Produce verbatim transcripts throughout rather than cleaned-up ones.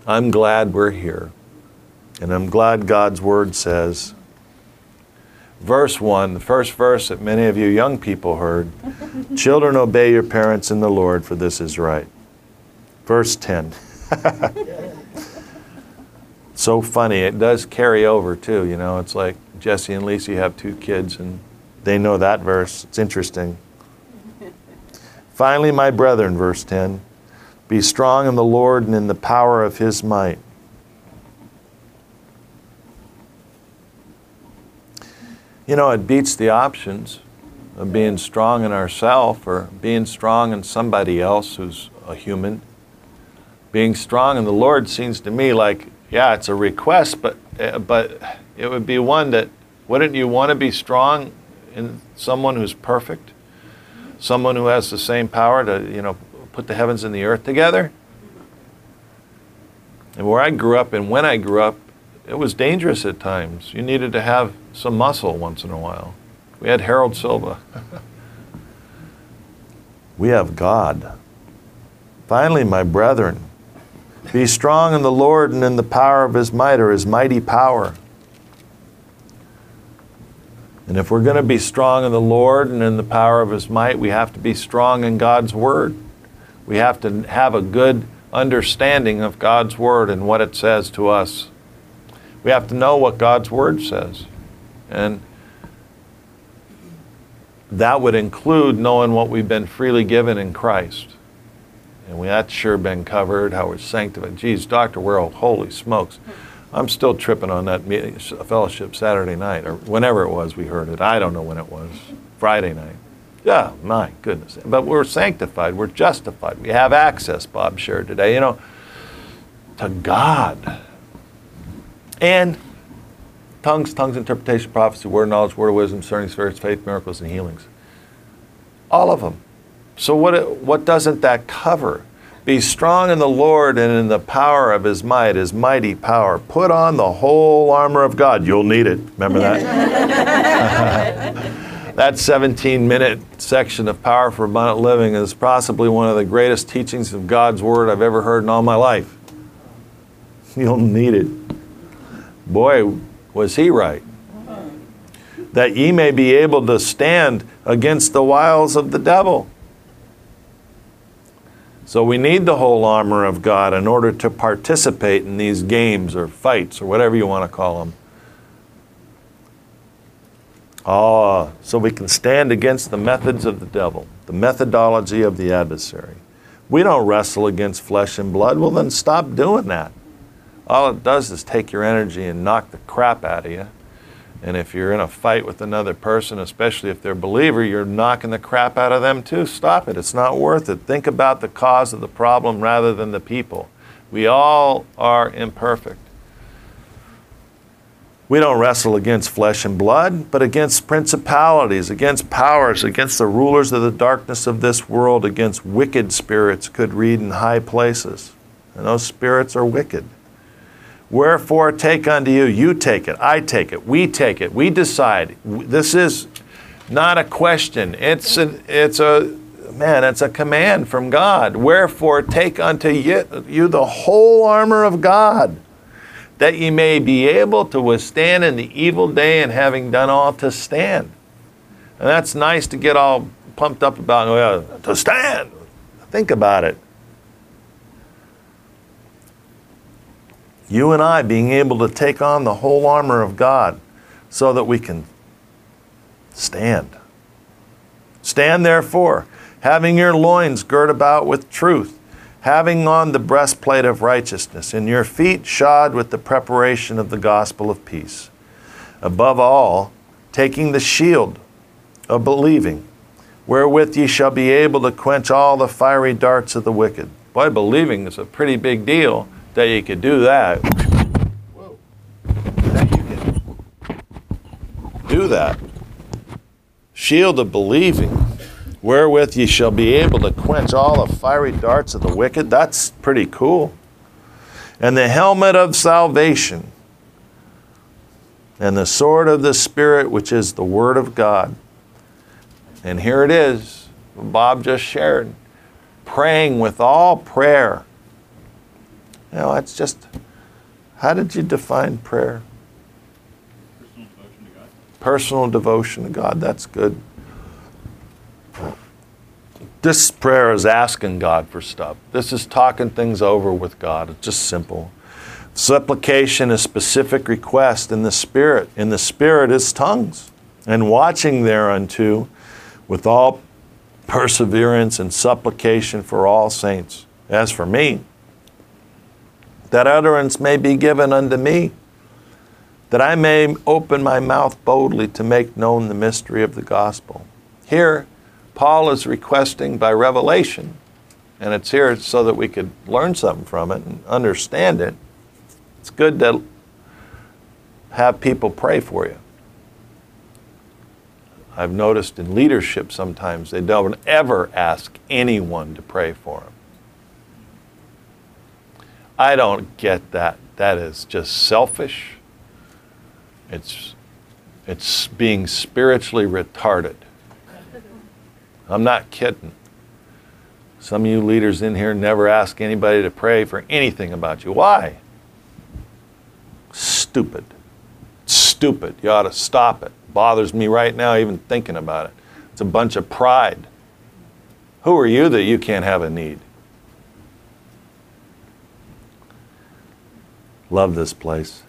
I'm glad we're here. And I'm glad God's Word says, verse one, the first verse that many of you young people heard, children, obey your parents in the Lord, for this is right. Verse ten. So funny. It does carry over too, you know. It's like Jesse and Lisa have two kids and they know that verse. It's interesting. Finally, my brethren, verse ten, be strong in the Lord and in the power of His might. You know, it beats the options of being strong in ourselves or being strong in somebody else who's a human. Being strong in the Lord seems to me like, yeah, it's a request, but but it would be one that, wouldn't you want to be strong in someone who's perfect? Someone who has the same power to, you know, put the heavens and the earth together? And where I grew up and when I grew up, it was dangerous at times. You needed to have some muscle once in a while. We had Harold Silva. We have God. Finally, my brethren, be strong in the Lord and in the power of His might, or His mighty power. And if we're going to be strong in the Lord and in the power of His might, we have to be strong in God's Word. We have to have a good understanding of God's Word and what it says to us. We have to know what God's Word says. And that would include knowing what we've been freely given in Christ. And we, that's sure been covered, how we're sanctified. Geez, Doctor Worrell, holy smokes. I'm still tripping on that meeting, fellowship Saturday night, or whenever it was we heard it. I don't know when it was. Friday night. Yeah, my goodness. But we're sanctified. We're justified. We have access, Bob shared today, you know, to God. And tongues, tongues, interpretation, prophecy, word of knowledge, word of wisdom, discerning spirits, faith, miracles, and healings. All of them. So what, what doesn't that cover? Be strong in the Lord and in the power of His might, His mighty power. Put on the whole armor of God. You'll need it. Remember that? That seventeen minute section of Power for Abundant Living is possibly one of the greatest teachings of God's Word I've ever heard in all my life. You'll need it. Boy, was he right. That ye may be able to stand against the wiles of the devil. So we need the whole armor of God in order to participate in these games or fights or whatever you want to call them. Oh, so we can stand against the methods of the devil, the methodology of the adversary. We don't wrestle against flesh and blood. Well, then stop doing that. All it does is take your energy and knock the crap out of you. And if you're in a fight with another person, especially if they're a believer, you're knocking the crap out of them too. Stop it. It's not worth it. Think about the cause of the problem rather than the people. We all are imperfect. We don't wrestle against flesh and blood, but against principalities, against powers, against the rulers of the darkness of this world, against wicked spirits, could read in high places. And those spirits are wicked. Wherefore take unto you, you take it, I take it, we take it, we decide. This is not a question. It's a, it's a, man, it's a command from God. Wherefore take unto you, you the whole armor of God, that ye may be able to withstand in the evil day, and having done all to stand. And that's nice to get all pumped up about, well, to stand. Think about it. You and I being able to take on the whole armor of God so that we can stand. Stand therefore, having your loins girt about with truth, having on the breastplate of righteousness, and your feet shod with the preparation of the gospel of peace. Above all, taking the shield of believing, wherewith ye shall be able to quench all the fiery darts of the wicked. Boy, believing is a pretty big deal. That you could do that. Whoa. That you can do that. Shield of believing, wherewith ye shall be able to quench all the fiery darts of the wicked. That's pretty cool. And the helmet of salvation, and the sword of the Spirit, which is the Word of God. And here it is, Bob just shared. Praying with all prayer You know, it's just, how did you define prayer? Personal devotion to God. Personal devotion to God, that's good. This prayer is asking God for stuff. This is talking things over with God. It's just simple. Supplication is specific request in the Spirit. In the Spirit is tongues. And watching thereunto with all perseverance and supplication for all saints. As for me, that utterance may be given unto me, that I may open my mouth boldly to make known the mystery of the gospel. Here, Paul is requesting by revelation, and it's here so that we could learn something from it and understand it. It's good to have people pray for you. I've noticed in leadership sometimes they don't ever ask anyone to pray for them. I don't get that. That is just selfish. It's, it's being spiritually retarded. I'm not kidding. Some of you leaders in here never ask anybody to pray for anything about you. Why? Stupid. Stupid. You ought to stop it. Bothers me right now even thinking about it. It's a bunch of pride. Who are you that you can't have a need? Love this place.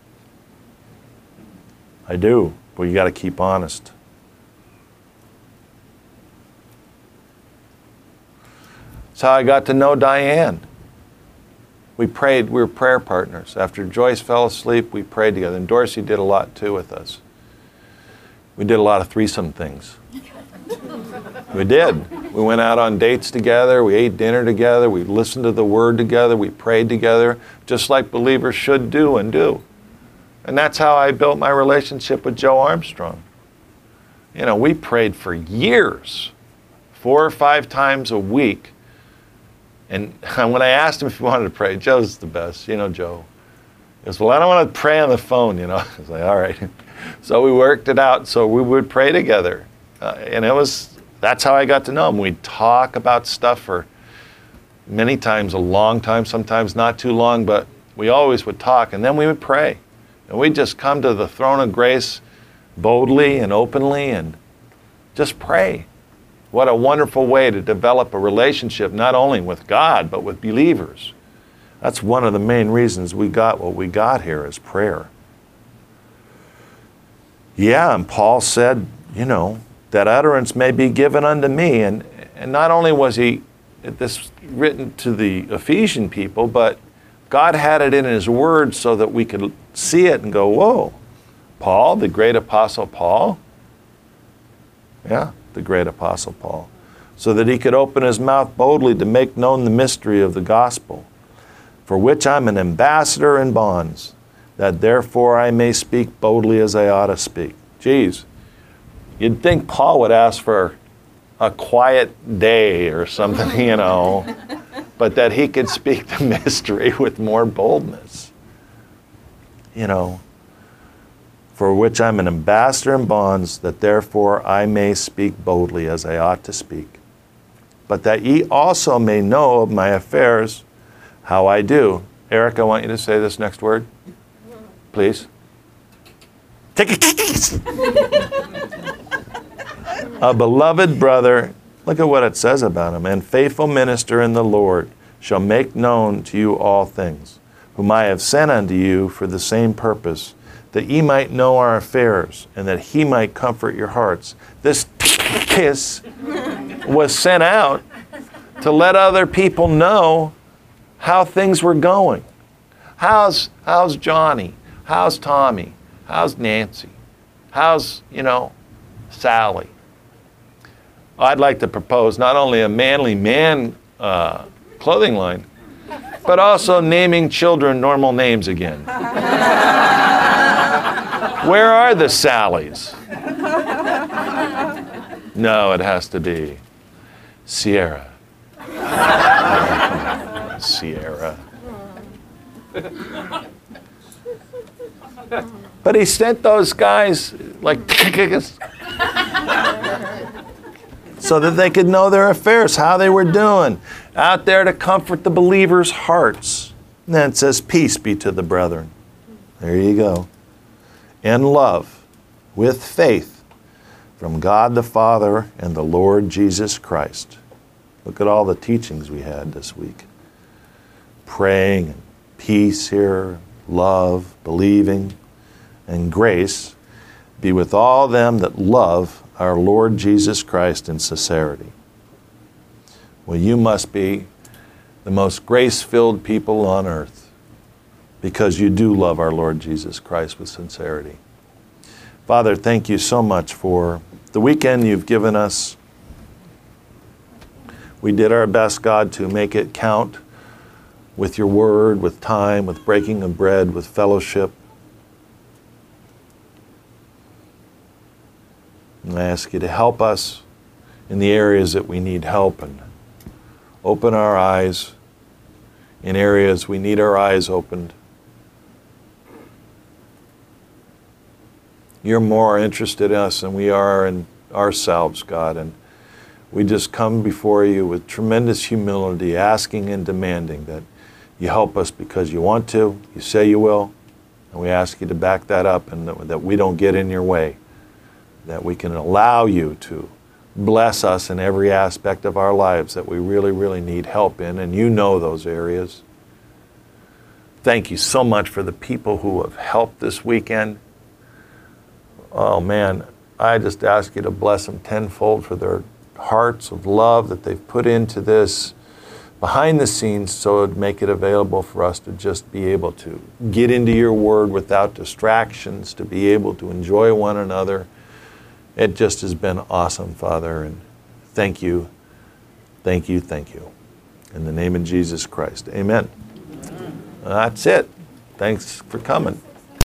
I do, but you got to keep honest. That's how I got to know Diane. We prayed, we were prayer partners. After Joyce fell asleep, we prayed together. And Dorsey did a lot too with us. We did a lot of threesome things. We did. We went out on dates together. We ate dinner together. We listened to the Word together. We prayed together, just like believers should do and do. And that's how I built my relationship with Joe Armstrong. You know, we prayed for years, four or five times a week. And when I asked him if he wanted to pray, Joe's the best. You know Joe. He goes, well, I don't want to pray on the phone, you know. I was like, all right. So we worked it out so we would pray together. Uh, and it was, that's how I got to know him. We'd talk about stuff for many times, a long time, sometimes not too long, but we always would talk. And then we would pray. And we'd just come to the throne of grace boldly and openly and just pray. What a wonderful way to develop a relationship, not only with God, but with believers. That's one of the main reasons we got what we got here is prayer. Yeah, and Paul said, you know, that utterance may be given unto me. And, and not only was he this written to the Ephesian people, but God had it in his word so that we could see it and go, whoa, Paul, the great apostle Paul? Yeah, the great apostle Paul. So that he could open his mouth boldly to make known the mystery of the gospel, for which I'm an ambassador in bonds, that therefore I may speak boldly as I ought to speak. Geez, you'd think Paul would ask for a quiet day or something, you know, but that he could speak the mystery with more boldness. You know, for which I'm an ambassador in bonds, that therefore I may speak boldly as I ought to speak. But that ye also may know of my affairs, how I do. Eric, I want you to say this next word, please. Take it. A beloved brother, look at what it says about him, and faithful minister in the Lord shall make known to you all things, whom I have sent unto you for the same purpose, that ye might know our affairs, and that he might comfort your hearts. This kiss was sent out to let other people know how things were going. How's, how's Johnny? How's Tommy? How's Nancy? How's, you know, Sally? I'd like to propose not only a manly man uh, clothing line, but also naming children normal names again. Where are the Sallys? No, it has to be Sierra. Sierra. But he sent those guys like so that they could know their affairs, how they were doing, out there to comfort the believers' hearts. And then it says, peace be to the brethren. There you go. And love with faith from God the Father and the Lord Jesus Christ. Look at all the teachings we had this week. Praying, and peace here, love, believing, and grace be with all them that love our Lord Jesus Christ in sincerity. Well, you must be the most grace-filled people on earth because you do love our Lord Jesus Christ with sincerity. Father, thank you so much for the weekend you've given us. We did our best, God, to make it count with your word, with time, with breaking of bread, with fellowship. And I ask you to help us in the areas that we need help and open our eyes in areas we need our eyes opened. You're more interested in us than we are in ourselves, God, and we just come before you with tremendous humility, asking and demanding that you help us because you want to, you say you will, and we ask you to back that up and that, that we don't get in your way, that we can allow you to bless us in every aspect of our lives that we really, really need help in, and you know those areas. Thank you so much for the people who have helped this weekend. Oh man, I just ask you to bless them tenfold for their hearts of love that they've put into this behind the scenes so it'd make it available for us to just be able to get into your word without distractions, to be able to enjoy one another. It just has been awesome, Father, and thank you, thank you, thank you. In the name of Jesus Christ, amen. Amen. That's it. Thanks for coming.